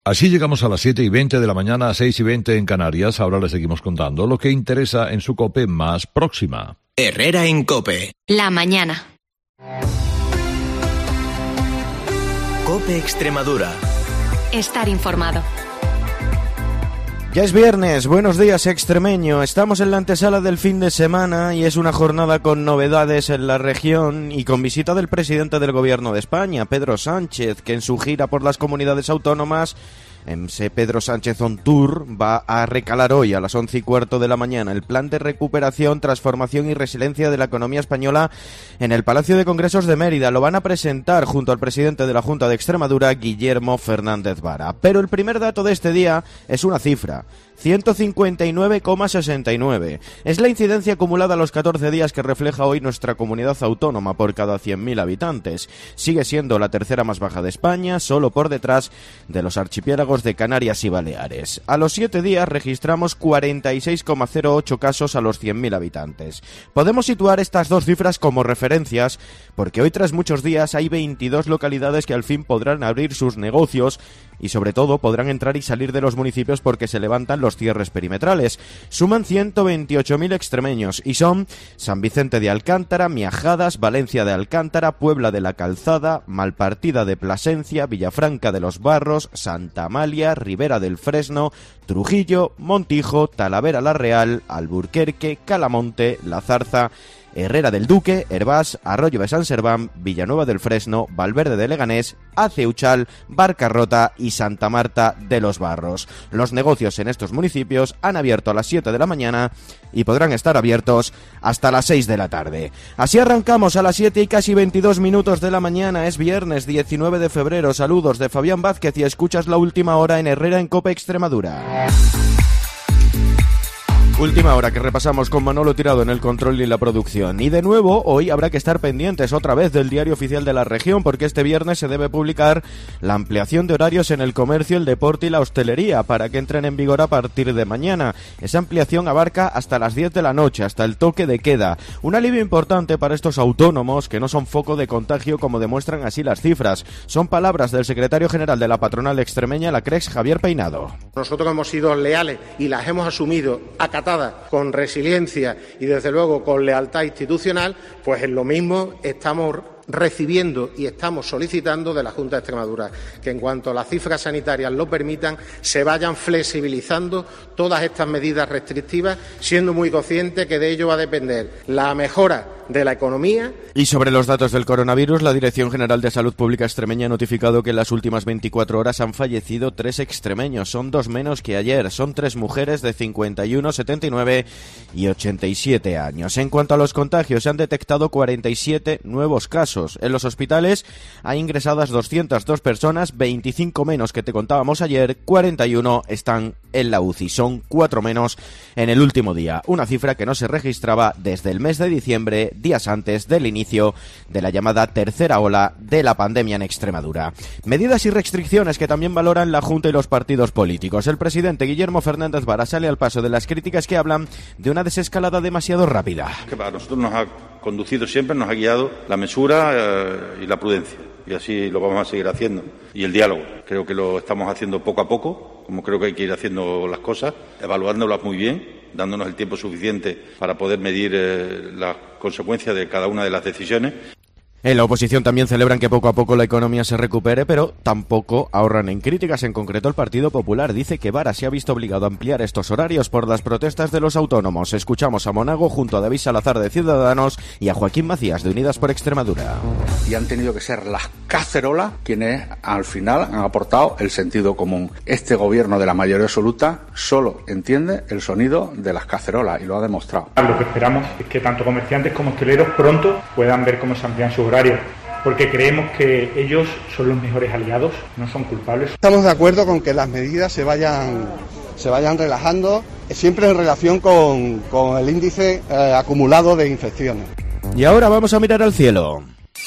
Así llegamos a las 7:20 de la mañana, 6:20 en Canarias. Ahora les seguimos contando lo que interesa en su COPE más próxima. Herrera en COPE. La mañana. COPE Extremadura. Estar informado. Ya es viernes, buenos días extremeño, estamos en la antesala del fin de semana y es una jornada con novedades en la región y con visita del presidente del Gobierno de España, Pedro Sánchez, que en su gira por las comunidades autónomas, en Pedro Sánchez On Tour, va a recalar hoy a las 11:15 de la mañana el plan de recuperación, transformación y resiliencia de la economía española en el Palacio de Congresos de Mérida. Lo van a presentar junto al presidente de la Junta de Extremadura, Guillermo Fernández Vara. Pero el primer dato de este día es una cifra: 159,69. Es la incidencia acumulada a los 14 días que refleja hoy nuestra comunidad autónoma por cada 100.000 habitantes. Sigue siendo la tercera más baja de España, solo por detrás de los archipiélagos de Canarias y Baleares. A los 7 días registramos 46,08 casos a los 100.000 habitantes. Podemos situar estas dos cifras como referencias porque hoy, tras muchos días, hay 22 localidades que al fin podrán abrir sus negocios y sobre todo podrán entrar y salir de los municipios porque se levantan los cierres perimetrales. Suman 128.000 extremeños y son San Vicente de Alcántara, Miajadas, Valencia de Alcántara, Puebla de la Calzada, Malpartida de Plasencia, Villafranca de los Barros, Santa Amalia, Ribera del Fresno, Trujillo, Montijo, Talavera la Real, Alburquerque, Calamonte, La Zarza, Herrera del Duque, Hervás, Arroyo de San Serván, Villanueva del Fresno, Valverde de Leganés, Aceuchal, Barcarrota y Santa Marta de los Barros. Los negocios en estos municipios han abierto a las 7 de la mañana y podrán estar abiertos hasta las 6 de la tarde. Así arrancamos a las 7 y casi 22 minutos de la mañana. Es viernes 19 de febrero. Saludos de Fabián Vázquez y escuchas la última hora en Herrera en COPE Extremadura. Última hora que repasamos con Manolo Tirado en el control y la producción. Y de nuevo, hoy habrá que estar pendientes otra vez del Diario Oficial de la Región, porque este viernes se debe publicar la ampliación de horarios en el comercio, el deporte y la hostelería para que entren en vigor a partir de mañana. Esa ampliación abarca hasta las 10 de la noche, hasta el toque de queda. Un alivio importante para estos autónomos que no son foco de contagio, como demuestran así las cifras. Son palabras del secretario general de la patronal extremeña, la CREX, Javier Peinado. Nosotros hemos sido leales y las hemos asumido acatadas con resiliencia y desde luego con lealtad institucional, pues en lo mismo estamos recibiendo y estamos solicitando de la Junta de Extremadura que en cuanto las cifras sanitarias lo permitan se vayan flexibilizando todas estas medidas restrictivas, siendo muy consciente que de ello va a depender la mejora de la economía. Y sobre los datos del coronavirus, la Dirección General de Salud Pública extremeña ha notificado que en las últimas 24 horas han fallecido 3 extremeños. Son 2 menos que ayer. Son 3 mujeres de 51, 79 y 87 años. En cuanto a los contagios, se han detectado 47 nuevos casos. En los hospitales hay ingresadas 202 personas, 25 menos que te contábamos ayer, 41 están en la UCI. Son 4 menos en el último día. Una cifra que no se registraba desde el mes de diciembre, días antes del inicio de la llamada tercera ola de la pandemia en Extremadura. Medidas y restricciones que también valoran la Junta y los partidos políticos. El presidente Guillermo Fernández Vara sale al paso de las críticas que hablan de una desescalada demasiado rápida. Que para nosotros nos ha conducido siempre, nos ha guiado la mesura y la prudencia. Y así lo vamos a seguir haciendo. Y el diálogo, creo que lo estamos haciendo poco a poco, como creo que hay que ir haciendo las cosas, evaluándolas muy bien, dándonos el tiempo suficiente para poder medir las consecuencias de cada una de las decisiones. En la oposición también celebran que poco a poco la economía se recupere, pero tampoco ahorran en críticas. En concreto, el Partido Popular dice que Vara se ha visto obligado a ampliar estos horarios por las protestas de los autónomos. Escuchamos a Monago junto a David Salazar de Ciudadanos y a Joaquín Macías de Unidas por Extremadura. Y han tenido que ser las cacerolas quienes al final han aportado el sentido común. Este gobierno de la mayoría absoluta solo entiende el sonido de las cacerolas y lo ha demostrado. Lo que esperamos es que tanto comerciantes como hosteleros pronto puedan ver cómo se amplían sus horarios, porque creemos que ellos son los mejores aliados, no son culpables. Estamos de acuerdo con que las medidas se vayan relajando, siempre en relación con el índice acumulado de infecciones. Y ahora vamos a mirar al cielo.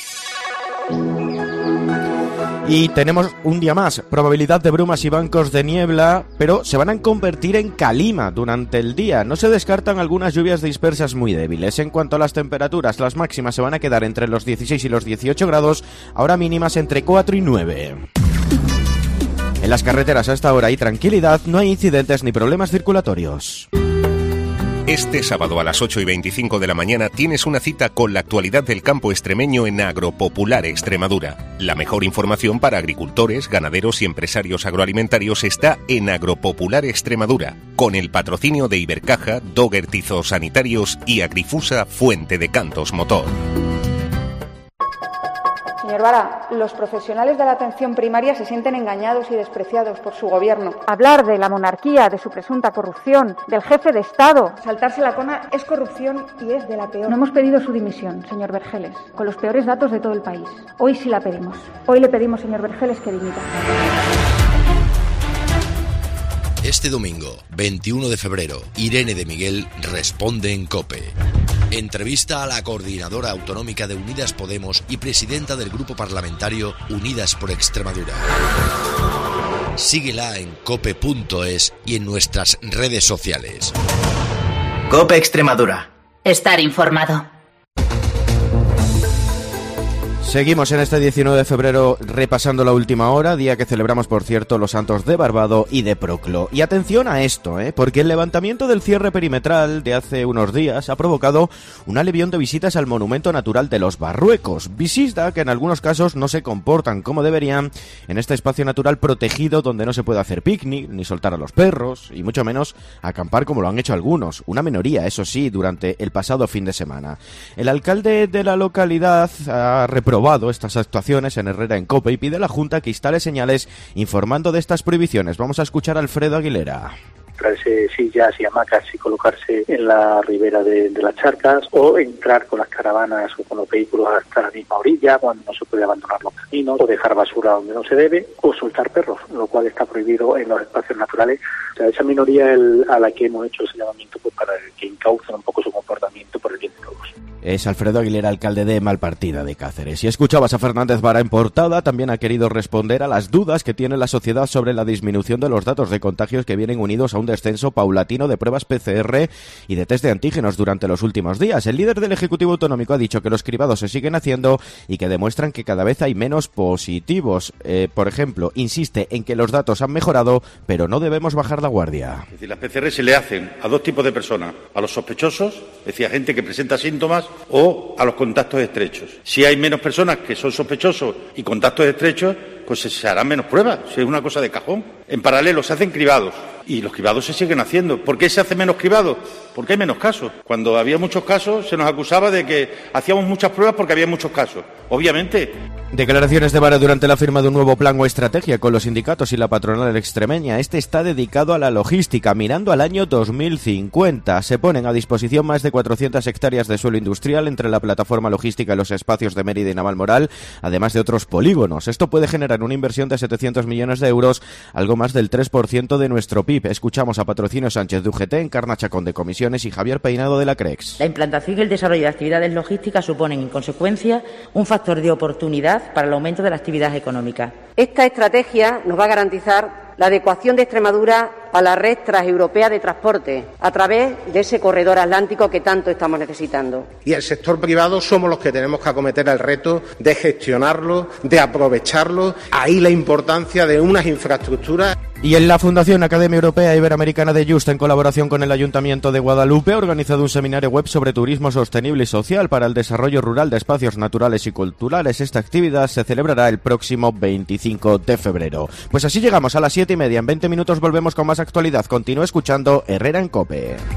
Y tenemos un día más, probabilidad de brumas y bancos de niebla, pero se van a convertir en calima durante el día. No se descartan algunas lluvias dispersas muy débiles. En cuanto a las temperaturas, las máximas se van a quedar entre los 16 y los 18 grados, ahora mínimas entre 4 y 9. En las carreteras hasta ahora hay tranquilidad, no hay incidentes ni problemas circulatorios. Este sábado a las 8:25 de la mañana tienes una cita con la actualidad del campo extremeño en Agropopular Extremadura. La mejor información para agricultores, ganaderos y empresarios agroalimentarios está en Agropopular Extremadura, con el patrocinio de Ibercaja, Dogger Tizos Sanitarios y Agrifusa Fuente de Cantos Motor. Señor Vara, los profesionales de la atención primaria se sienten engañados y despreciados por su gobierno. Hablar de la monarquía, de su presunta corrupción, del jefe de Estado, saltarse la cona es corrupción y es de la peor. No hemos pedido su dimisión, señor Vergeles, con los peores datos de todo el país. Hoy sí la pedimos. Hoy le pedimos, señor Vergeles, que dimita. Este domingo, 21 de febrero, Irene de Miguel responde en COPE. Entrevista a la coordinadora autonómica de Unidas Podemos y presidenta del grupo parlamentario Unidas por Extremadura. Síguela en cope.es y en nuestras redes sociales. COPE Extremadura. Estar informado. Seguimos en este 19 de febrero repasando la última hora, día que celebramos, por cierto, los santos de Barbado y de Proclo. Y atención a esto, porque el levantamiento del cierre perimetral de hace unos días ha provocado un alevión de visitas al monumento natural de los Barruecos. Visita que en algunos casos no se comportan como deberían en este espacio natural protegido donde no se puede hacer picnic, ni soltar a los perros, y mucho menos acampar como lo han hecho algunos. Una minoría, eso sí, durante el pasado fin de semana. El alcalde de la localidad ha reprobado estas actuaciones en Herrera en COPE y pide a la Junta que instale señales informando de estas prohibiciones. Vamos a escuchar a Alfredo Aguilera. Traerse sillas y hamacas y colocarse en la ribera de las charcas, o entrar con las caravanas o con los vehículos hasta la misma orilla cuando no se puede abandonar los caminos, o dejar basura donde no se debe, o soltar perros, lo cual está prohibido en los espacios naturales. O sea, esa minoría a la que hemos hecho ese llamamiento para que encaucen un poco su comportamiento por el bien de todos. Es Alfredo Aguilera, alcalde de Malpartida de Cáceres. Si escuchabas a Fernández Vara en portada, también ha querido responder a las dudas que tiene la sociedad sobre la disminución de los datos de contagios que vienen unidos a un descenso paulatino de pruebas PCR y de test de antígenos durante los últimos días. El líder del Ejecutivo Autonómico ha dicho que los cribados se siguen haciendo y que demuestran que cada vez hay menos positivos. Por ejemplo, insiste en que los datos han mejorado, pero no debemos bajar la guardia. Es decir, las PCR se le hacen a dos tipos de personas: a los sospechosos, es decir, a gente que presenta síntomas, o a los contactos estrechos. Si hay menos personas que son sospechosos y contactos estrechos, pues se harán menos pruebas, es una cosa de cajón. En paralelo se hacen cribados y los cribados se siguen haciendo. ¿Por qué se hace menos cribados? Porque hay menos casos. Cuando había muchos casos se nos acusaba de que hacíamos muchas pruebas porque había muchos casos. Obviamente. Declaraciones de Vara durante la firma de un nuevo plan o estrategia con los sindicatos y la patronal extremeña. Este está dedicado a la logística, mirando al año 2050. Se ponen a disposición más de 400 hectáreas de suelo industrial entre la plataforma logística y los espacios de Mérida y Navalmoral, además de otros polígonos. Esto puede generar una inversión de 700 millones de euros, algo más del 3% de nuestro PIB. Escuchamos a Patrocinio Sánchez de UGT, Encarna Chacón de Comisiones y Javier Peinado de la CREX. La implantación y el desarrollo de actividades logísticas suponen, en consecuencia, un factor de oportunidad para el aumento de la actividad económica. Esta estrategia nos va a garantizar la adecuación de Extremadura a la red transeuropea de transporte a través de ese corredor atlántico que tanto estamos necesitando. Y el sector privado somos los que tenemos que acometer el reto de gestionarlo, de aprovecharlo. Ahí la importancia de unas infraestructuras. Y en la Fundación Academia Europea Iberoamericana de Yusta, en colaboración con el Ayuntamiento de Guadalupe, ha organizado un seminario web sobre turismo sostenible y social para el desarrollo rural de espacios naturales y culturales. Esta actividad se celebrará el próximo 25 de febrero. Pues así llegamos a las 7:30. En 20 minutos volvemos con más actualidad. Continúa escuchando Herrera en COPE.